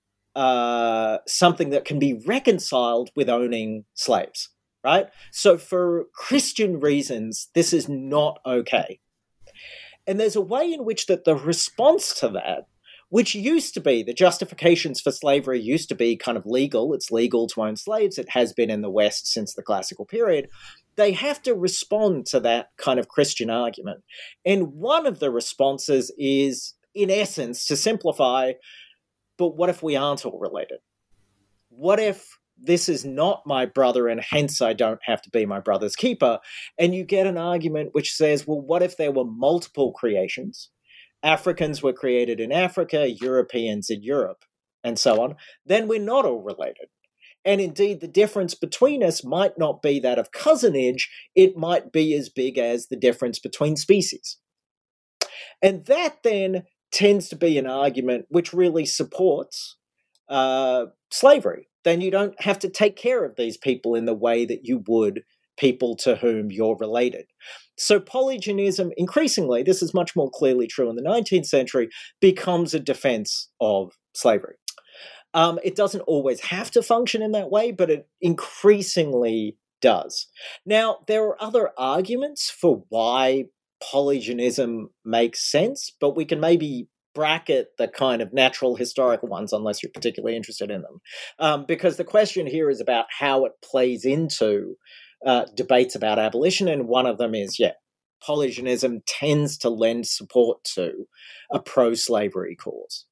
something that can be reconciled with owning slaves, right? So for Christian reasons, this is not okay. And there's a way in which that the response to that, which used to be, the justifications for slavery used to be kind of legal. It's legal to own slaves. It has been in the West since the classical period. They have to respond to that kind of Christian argument. And one of the responses is, in essence, to simplify, but what if we aren't all related? What if this is not my brother and hence I don't have to be my brother's keeper? And you get an argument which says, well, what if there were multiple creations? Africans were created in Africa, Europeans in Europe, and so on. Then we're not all related. And indeed, the difference between us might not be that of cousinage. It might be as big as the difference between species. And that then tends to be an argument which really supports slavery. Then you don't have to take care of these people in the way that you would people to whom you're related. So polygenism, increasingly, this is much more clearly true in the 19th century, becomes a defense of slavery. It doesn't always have to function in that way, but it increasingly does. Now, there are other arguments for why polygenism makes sense, but we can maybe bracket the kind of natural historical ones unless you're particularly interested in them. Because the question here is about how it plays into debates about abolition, and one of them is, polygenism tends to lend support to a pro-slavery cause.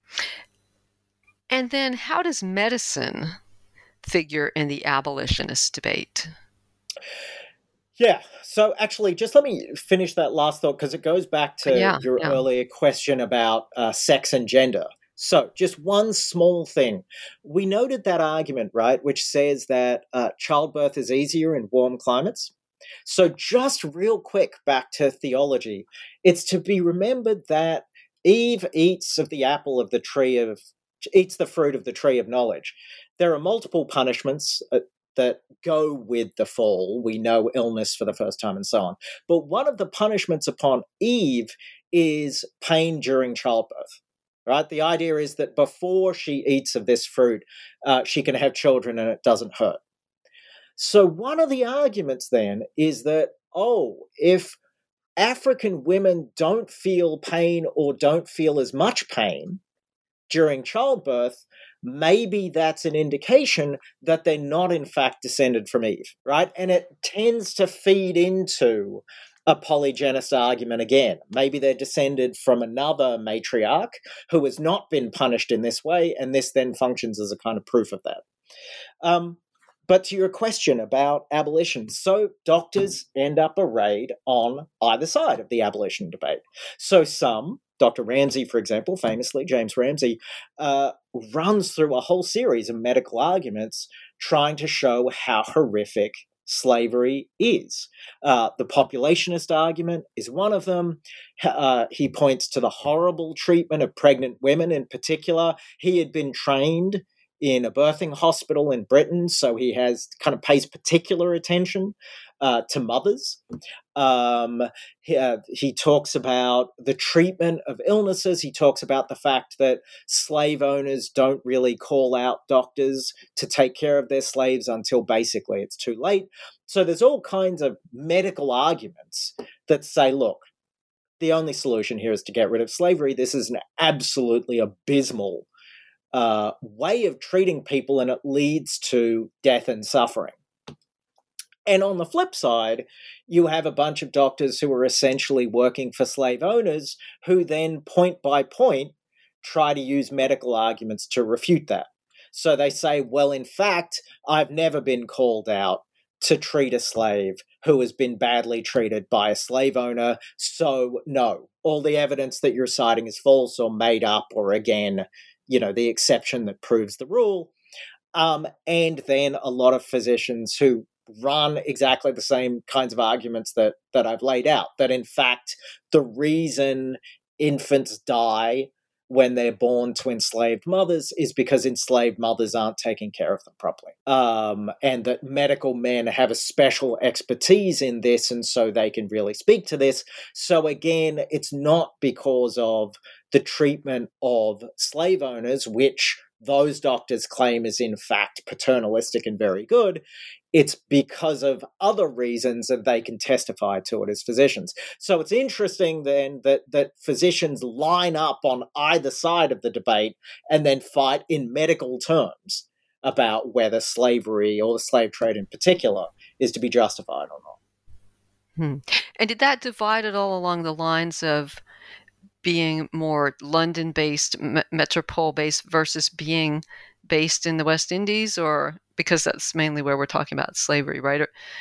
And then how does medicine figure in the abolitionist debate? Yeah, so actually, just let me finish that last thought because it goes back to your earlier question about sex and gender. So just one small thing. We noted that argument, right, which says that childbirth is easier in warm climates. So just real quick back to theology. It's to be remembered that Eve eats of the apple of the tree of, eats the fruit of the tree of knowledge. There are multiple punishments that go with the fall. We know illness for the first time and so on. But one of the punishments upon Eve is pain during childbirth. Right? The idea is that before she eats of this fruit, she can have children and it doesn't hurt. So one of the arguments then is that, if African women don't feel pain or don't feel as much pain during childbirth, maybe that's an indication that they're not in fact descended from Eve, right? And it tends to feed into a polygenist argument again. Maybe they're descended from another matriarch who has not been punished in this way, and this then functions as a kind of proof of that. But to your question about abolition, so doctors end up arrayed on either side of the abolition debate. So some, Dr. Ramsey, for example, famously, James Ramsey, runs through a whole series of medical arguments trying to show how horrific slavery is. The populationist argument is one of them. He points to the horrible treatment of pregnant women in particular. He had been trained in a birthing hospital in Britain, so he pays particular attention to mothers. He talks about the treatment of illnesses. He talks about the fact that slave owners don't really call out doctors to take care of their slaves until basically it's too late. So there's all kinds of medical arguments that say, look, the only solution here is to get rid of slavery. This is an absolutely abysmal way of treating people, and it leads to death and suffering. And on the flip side, you have a bunch of doctors who are essentially working for slave owners who then point by point try to use medical arguments to refute that. So they say, well, in fact, I've never been called out to treat a slave who has been badly treated by a slave owner. So no, all the evidence that you're citing is false or made up, or again, the exception that proves the rule. And then a lot of physicians who run exactly the same kinds of arguments that I've laid out, that in fact, the reason infants die when they're born to enslaved mothers is because enslaved mothers aren't taking care of them properly. And that medical men have a special expertise in this, and so they can really speak to this. So again, it's not because of the treatment of slave owners, which those doctors claim is in fact paternalistic and very good. It's because of other reasons that they can testify to it as physicians. So it's interesting then that physicians line up on either side of the debate and then fight in medical terms about whether slavery, or the slave trade in particular, is to be justified or not. And did that divide at all along the lines of being more London-based, metropole-based versus being based in the West Indies, or because that's mainly where we're talking about slavery, right?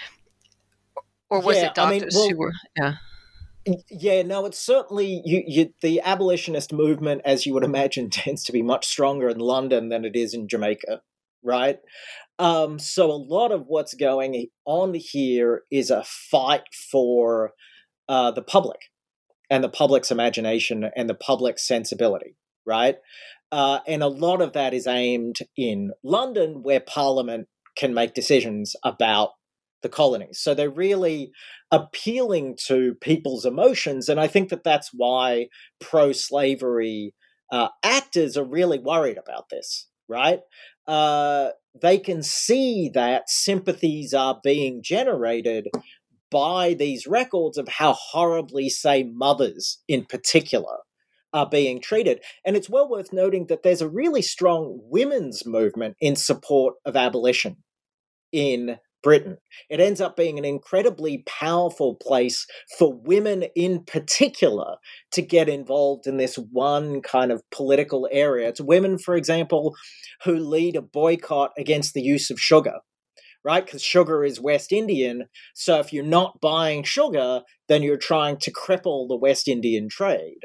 Or was it doctors who were? Yeah. Yeah, no, it's certainly the abolitionist movement, as you would imagine, tends to be much stronger in London than it is in Jamaica, right? So a lot of what's going on here is a fight for the public and the public's imagination and the public's sensibility, right? And a lot of that is aimed in London, where Parliament can make decisions about the colonies. So they're really appealing to people's emotions. And I think that that's why pro-slavery actors are really worried about this, right? They can see that sympathies are being generated by these records of how horribly, say, mothers in particular are being treated. And it's well worth noting that there's a really strong women's movement in support of abolition in Britain. It ends up being an incredibly powerful place for women in particular to get involved in this one kind of political area. It's women, for example, who lead a boycott against the use of sugar, right? Because sugar is West Indian. So if you're not buying sugar, then you're trying to cripple the West Indian trade.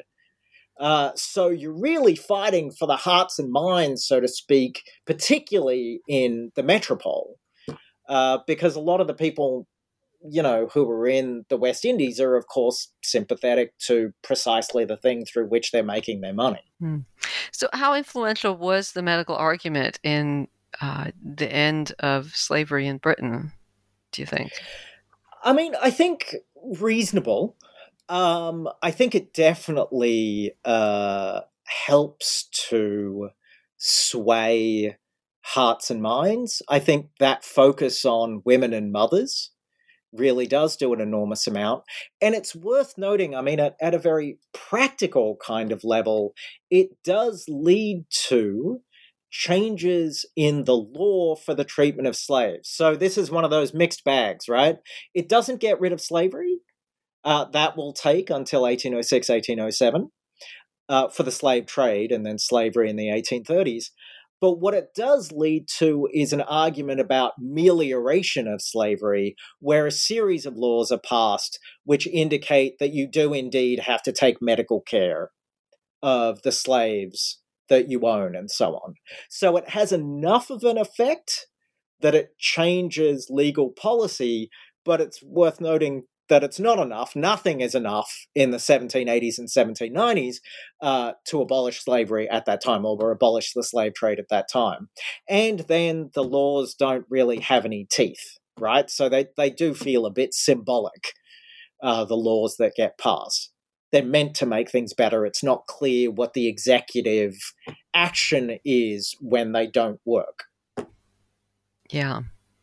So you're really fighting for the hearts and minds, so to speak, particularly in the metropole, because a lot of the people who are in the West Indies are, of course, sympathetic to precisely the thing through which they're making their money. So how influential was the medical argument in the end of slavery in Britain, do you think? I mean, I think reasonable. I think it definitely helps to sway hearts and minds. I think that focus on women and mothers really does do an enormous amount. And it's worth noting, I mean, at a very practical kind of level, it does lead to changes in the law for the treatment of slaves. So this is one of those mixed bags, right? It doesn't get rid of slavery. That will take until 1806, 1807 for the slave trade and then slavery in the 1830s. But what it does lead to is an argument about melioration of slavery, where a series of laws are passed which indicate that you do indeed have to take medical care of the slaves that you own and so on. So it has enough of an effect that it changes legal policy, but it's worth noting that it's not enough. Nothing is enough in the 1780s and 1790s to abolish slavery at that time, or abolish the slave trade at that time. And then the laws don't really have any teeth, right? So they do feel a bit symbolic, the laws that get passed. They're meant to make things better. It's not clear what the executive action is when they don't work. Yeah.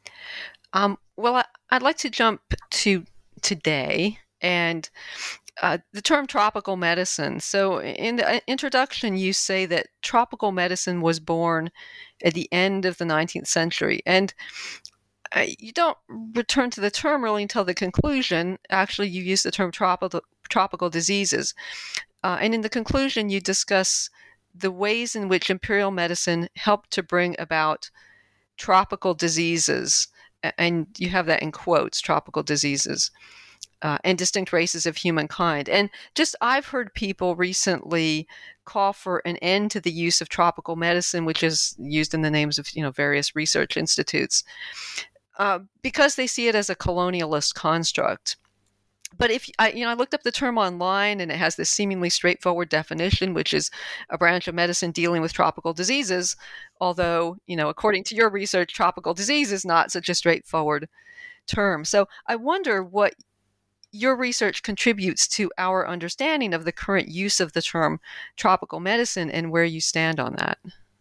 Well, I'd like to jump to today and the term tropical medicine. So in the introduction, you say that tropical medicine was born at the end of the 19th century. And you don't return to the term really until the conclusion. Actually, you use the term tropical diseases. And in the conclusion, you discuss the ways in which imperial medicine helped to bring about tropical diseases. And you have that in quotes, tropical diseases, and distinct races of humankind. And just I've heard people recently call for an end to the use of tropical medicine, which is used in the names of various research institutes, because they see it as a colonialist construct. But if I looked up the term online, and it has this seemingly straightforward definition, which is a branch of medicine dealing with tropical diseases. Although, according to your research, tropical disease is not such a straightforward term. So I wonder what your research contributes to our understanding of the current use of the term tropical medicine and where you stand on that.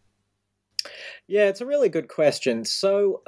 Yeah, it's a really good question. So,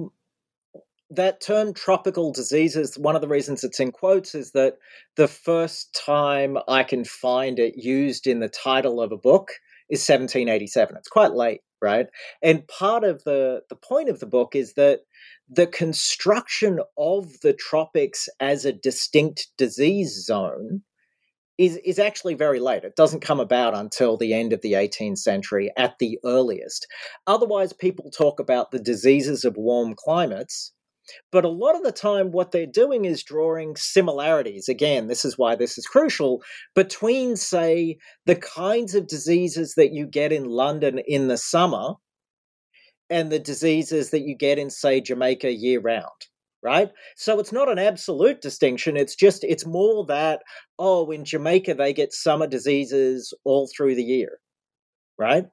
that term tropical diseases, one of the reasons it's in quotes is that the first time I can find it used in the title of a book is 1787. It's quite late, right? And part of the point of the book is that the construction of the tropics as a distinct disease zone is actually very late. It doesn't come about until the end of the 18th century at the earliest. Otherwise, people talk about the diseases of warm climates, but a lot of the time what they're doing is drawing similarities. Again, this is why this is crucial, between, say, the kinds of diseases that you get in London in the summer and the diseases that you get in, say, Jamaica year-round, right? So it's not an absolute distinction. It's more that, in Jamaica they get summer diseases all through the year, right?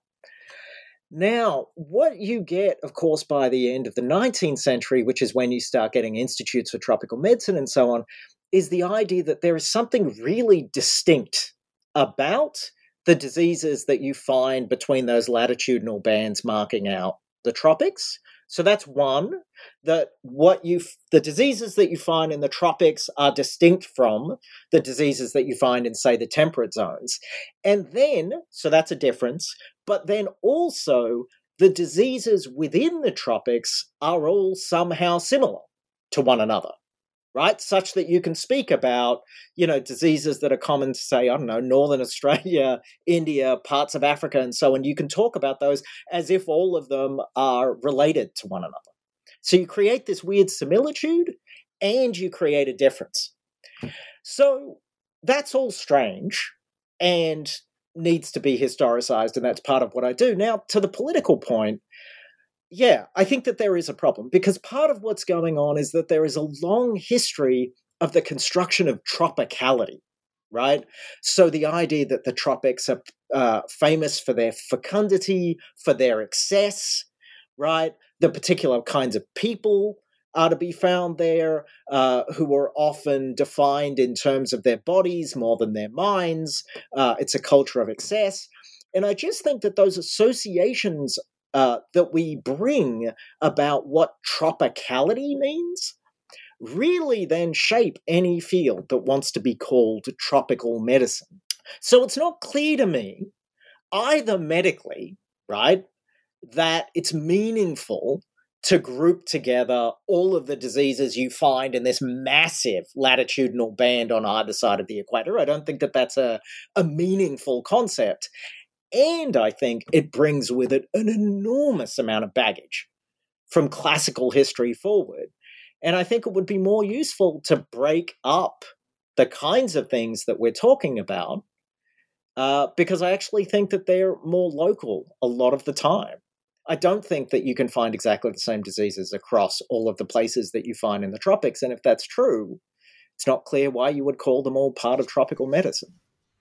Now, what you get, of course, by the end of the 19th century, which is when you start getting institutes for tropical medicine and so on, is the idea that there is something really distinct about the diseases that you find between those latitudinal bands marking out the tropics. So that's one, that the diseases that you find in the tropics are distinct from the diseases that you find in, say, the temperate zones. And then, so that's a difference, but then also the diseases within the tropics are all somehow similar to one another, right? Such that you can speak about, diseases that are common to, say, Northern Australia, India, parts of Africa, and so on. You can talk about those as if all of them are related to one another. So you create this weird similitude and you create a difference. So that's all strange and needs to be historicized, and that's part of what I do. Now, to the political point, yeah, I think that there is a problem, because part of what's going on is that there is a long history of the construction of tropicality, right? So the idea that the tropics are famous for their fecundity, for their excess, right? The particular kinds of people are to be found there, who are often defined in terms of their bodies more than their minds. It's a culture of excess. And I just think that those associations that we bring about what tropicality means really then shape any field that wants to be called tropical medicine. So it's not clear to me, either medically, right, that it's meaningful to group together all of the diseases you find in this massive latitudinal band on either side of the equator. I don't think that that's a meaningful concept. And I think it brings with it an enormous amount of baggage from classical history forward. And I think it would be more useful to break up the kinds of things that we're talking about, because I actually think that they're more local a lot of the time. I don't think that you can find exactly the same diseases across all of the places that you find in the tropics. And if that's true, it's not clear why you would call them all part of tropical medicine.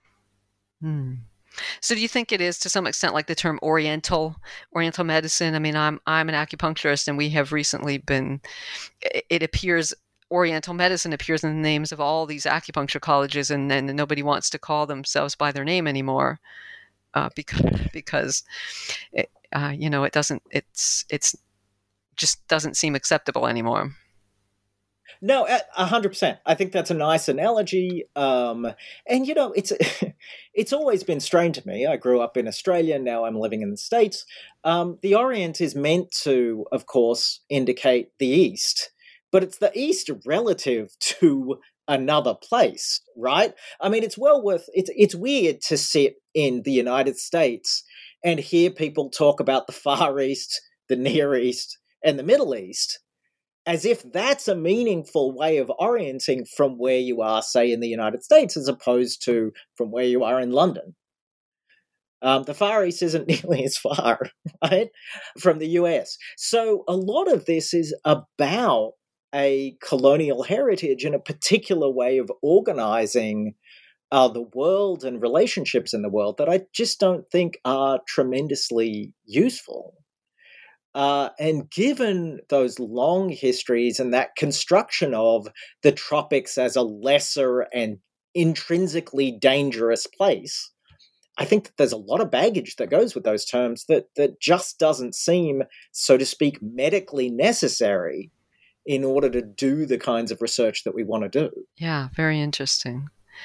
So do you think it is to some extent like the term Oriental medicine? I mean, I'm an acupuncturist, and we have recently been, it appears, Oriental medicine appears in the names of all these acupuncture colleges, and then nobody wants to call themselves by their name anymore, because it doesn't, it's just doesn't seem acceptable anymore. No, 100%. I think that's a nice analogy. And, it's always been strange to me. I grew up in Australia. Now I'm living in the States. The Orient is meant to, of course, indicate the East, but it's the East relative to another place, right? I mean, it's weird to sit in the United States and hear people talk about the Far East, the Near East, and the Middle East, as if that's a meaningful way of orienting from where you are, say, in the United States, as opposed to from where you are in London. The Far East isn't nearly as far, right, from the US. So a lot of this is about a colonial heritage and a particular way of organizing the world and relationships in the world that I just don't think are tremendously useful. And given those long histories and that construction of the tropics as a lesser and intrinsically dangerous place, I think that there's a lot of baggage that goes with those terms that just doesn't seem, so to speak, medically necessary in order to do the kinds of research that we want to do. Yeah, very interesting.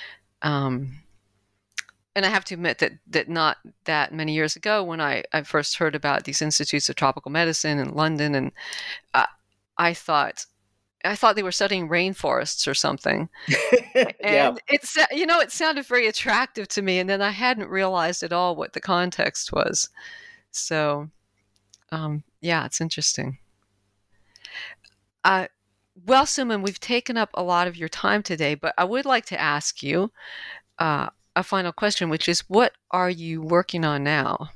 And I have to admit that not that many years ago, when I first heard about these institutes of tropical medicine in London, and I thought they were studying rainforests or something. And it sounded very attractive to me, and then I hadn't realized at all what the context was. So, it's interesting. Well, Suman, we've taken up a lot of your time today, but I would like to ask you a final question, which is, what are you working on now?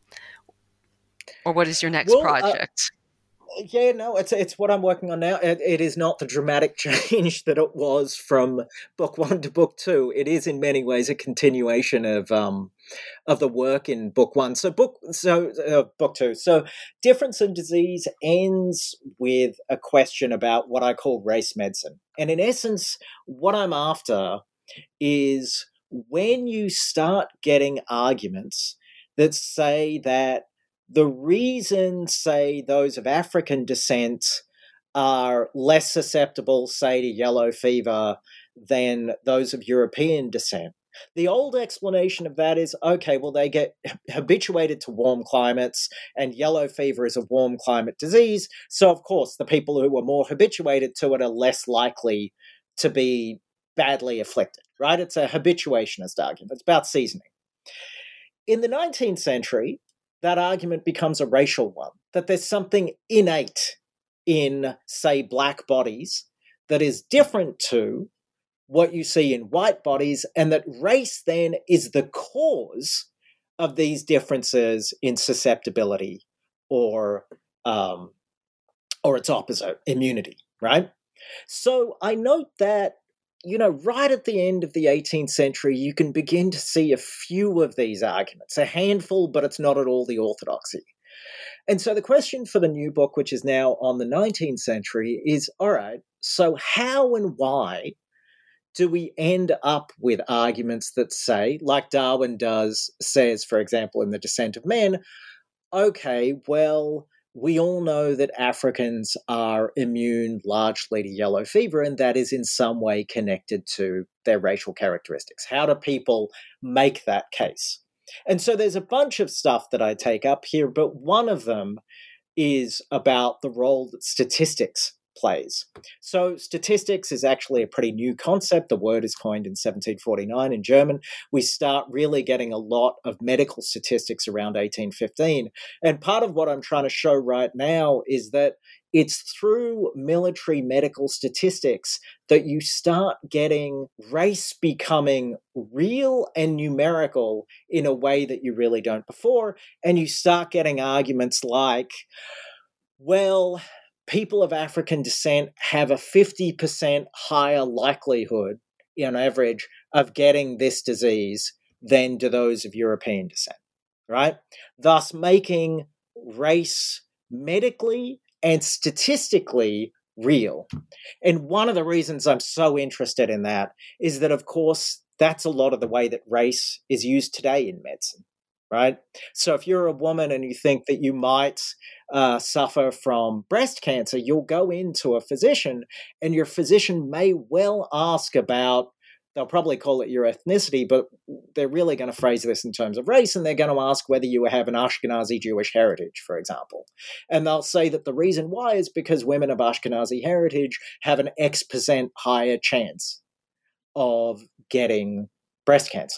Or what is your next project? It's what I'm working on now. It is not the dramatic change that it was from book 1 to book 2. It is in many ways a continuation of the work in book 1. Book 2. So Difference in Disease ends with a question about what I call race medicine. And in essence, what I'm after is when you start getting arguments that say that the reason, say, those of African descent are less susceptible, say, to yellow fever than those of European descent, the old explanation of that is, okay, well, they get habituated to warm climates, and yellow fever is a warm climate disease. So, of course, the people who are more habituated to it are less likely to be badly afflicted, right? It's a habituationist argument. It's about seasoning. In the 19th century, that argument becomes a racial one, that there's something innate in, say, black bodies that is different to what you see in white bodies, and that race then is the cause of these differences in susceptibility or or its opposite, immunity, right? So I note that, right at the end of the 18th century, you can begin to see a few of these arguments, a handful, but it's not at all the orthodoxy. And so the question for the new book, which is now on the 19th century, is, all right, so how and why do we end up with arguments that say, like Darwin says, for example, in The Descent of Men, okay, well, we all know that Africans are immune largely to yellow fever, and that is in some way connected to their racial characteristics. How do people make that case? And so there's a bunch of stuff that I take up here, but one of them is about the role that statistics plays. So statistics is actually a pretty new concept. The word is coined in 1749 in German. We start really getting a lot of medical statistics around 1815. And part of what I'm trying to show right now is that it's through military medical statistics that you start getting race becoming real and numerical in a way that you really don't before. And you start getting arguments like, well, people of African descent have a 50% higher likelihood, on average, of getting this disease than do those of European descent, right? Thus making race medically and statistically real. And one of the reasons I'm so interested in that is that, of course, that's a lot of the way that race is used today in medicine, right? So if you're a woman and you think that you might suffer from breast cancer, you'll go into a physician and your physician may well ask about, they'll probably call it your ethnicity, but they're really going to phrase this in terms of race, and they're going to ask whether you have an Ashkenazi Jewish heritage, for example. And they'll say that the reason why is because women of Ashkenazi heritage have an X% higher chance of getting breast cancer.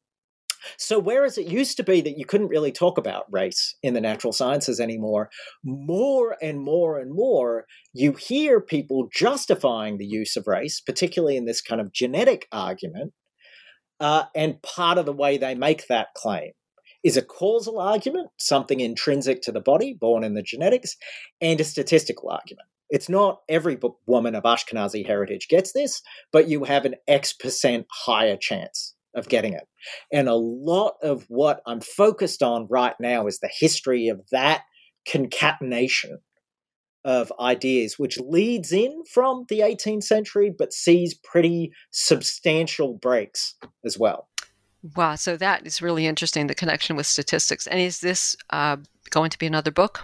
So whereas it used to be that you couldn't really talk about race in the natural sciences anymore, more and more and more, you hear people justifying the use of race, particularly in this kind of genetic argument. And part of the way they make that claim is a causal argument, something intrinsic to the body, born in the genetics, and a statistical argument. It's not every woman of Ashkenazi heritage gets this, but you have an X% higher chance of getting it. And a lot of what I'm focused on right now is the history of that concatenation of ideas, which leads in from the 18th century, but sees pretty substantial breaks as well. Wow, so that is really interesting, the connection with statistics. And is this going to be another book?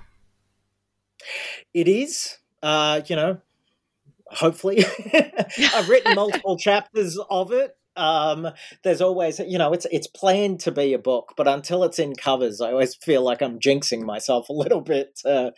It is, hopefully. I've written multiple chapters of it. There's always, it's planned to be a book, but until it's in covers, I always feel like I'm jinxing myself a little bit.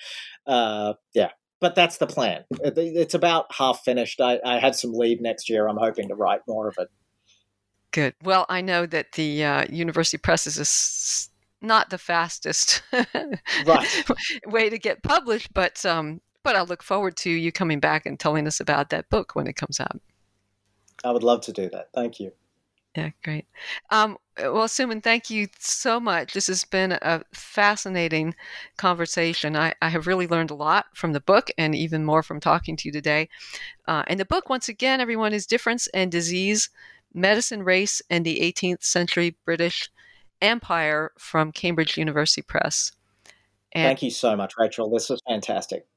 But that's the plan. It's about half finished. I had some leave next year. I'm hoping to write more of it. Good. Well, I know that the University Press is not the fastest way to get published, but I look forward to you coming back and telling us about that book when it comes out. I would love to do that. Thank you. Yeah, great. Well, Suman, thank you so much. This has been a fascinating conversation. I have really learned a lot from the book and even more from talking to you today. And the book, once again, everyone, is Difference and Disease, Medicine, Race, and the 18th Century British Empire from Cambridge University Press. And thank you so much, Rachel. This was fantastic.